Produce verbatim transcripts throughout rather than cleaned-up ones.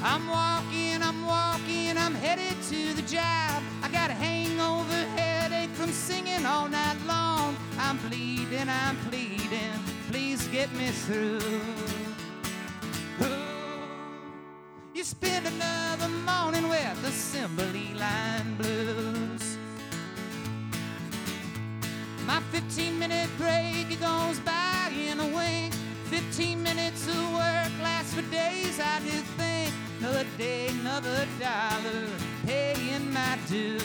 I'm walking, I'm walking, I'm headed to the job. I got a hangover headache from singing all night long. I'm bleeding, I'm pleading, please get me through. Ooh, you spend another morning with the Cymbeline Line Blues. My fifteen minute break, it goes by in a wink. Fifteen minutes of work lasts for days, I do think. Another day, another dollar, paying my dues.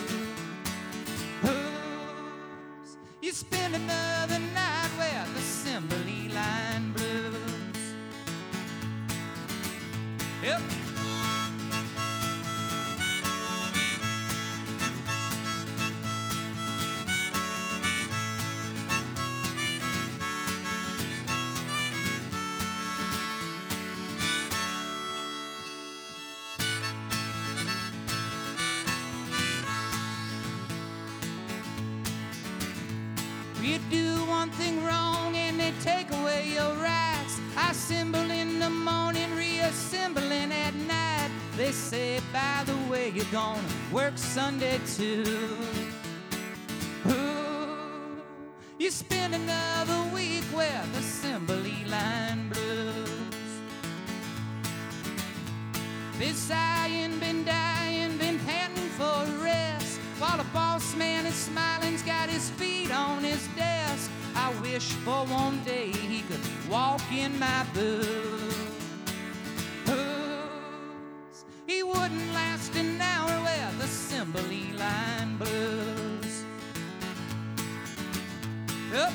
You spend another night with the Cymbeline Line Blues. Yep. You do one thing wrong and they take away your rights. I assemble in the morning, reassembling at night. They say, by the way, you're gonna work Sunday too. Ooh, you spend another week with the Cymbeline Line Blues. Been sighing, been dying, been panting for rest, while the boss man is smiling, he's got his feet on his desk. I wish for one day he could walk in my boots. He wouldn't last an hour with the Cymbeline Line Blues. Yep.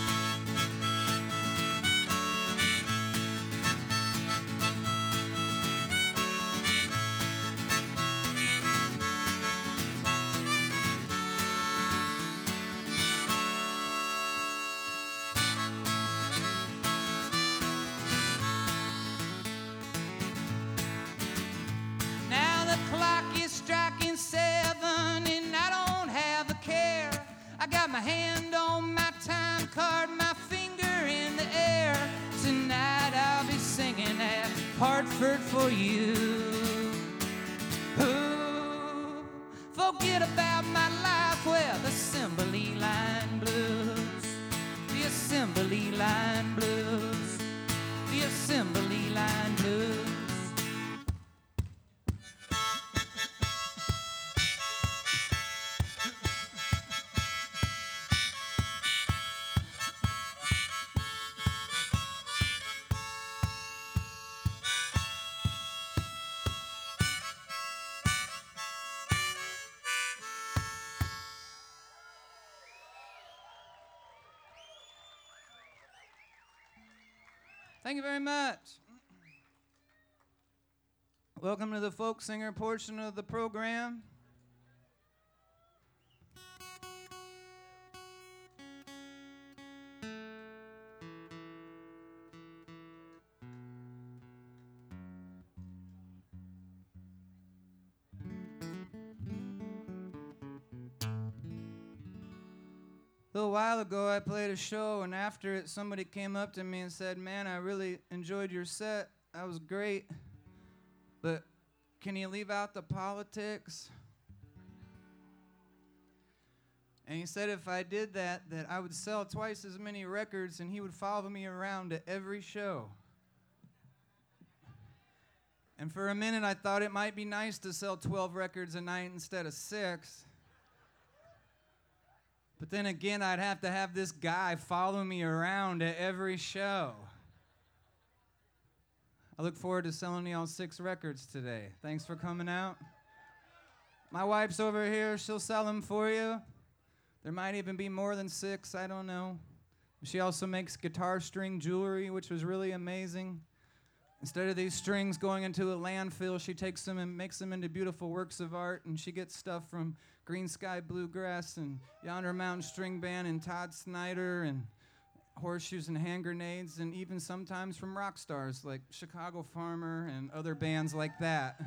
Striking seven and I don't have a care. I got my hand on my time card, my finger in the air. Tonight I'll be singing at Hartford for you. Ooh, forget about my life with the Cymbeline Line Blues. The Cymbeline Line Blues. The Cymbeline Line Blues. Thank you very much. Welcome to the folk singer portion of the program. A little while ago, I played a show, and after it, somebody came up to me and said, "Man, I really enjoyed your set. That was great. But can you leave out the politics?" And he said if I did that, that I would sell twice as many records, and he would follow me around to every show. And for a minute, I thought it might be nice to sell twelve records a night instead of six. But then again, I'd have to have this guy follow me around at every show. I look forward to selling y'all six records today. Thanks for coming out. My wife's over here. She'll sell them for you. There might even be more than six. I don't know. She also makes guitar string jewelry, which was really amazing. Instead of these strings going into a landfill, she takes them and makes them into beautiful works of art, and she gets stuff from Green Sky Bluegrass and Yonder Mountain String Band and Todd Snyder and Horseshoes and Hand Grenades, and even sometimes from rock stars like Chicago Farmer and other bands like that.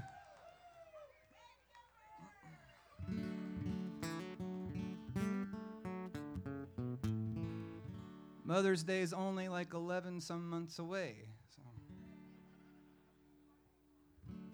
Mother's Day is only like eleven some months away.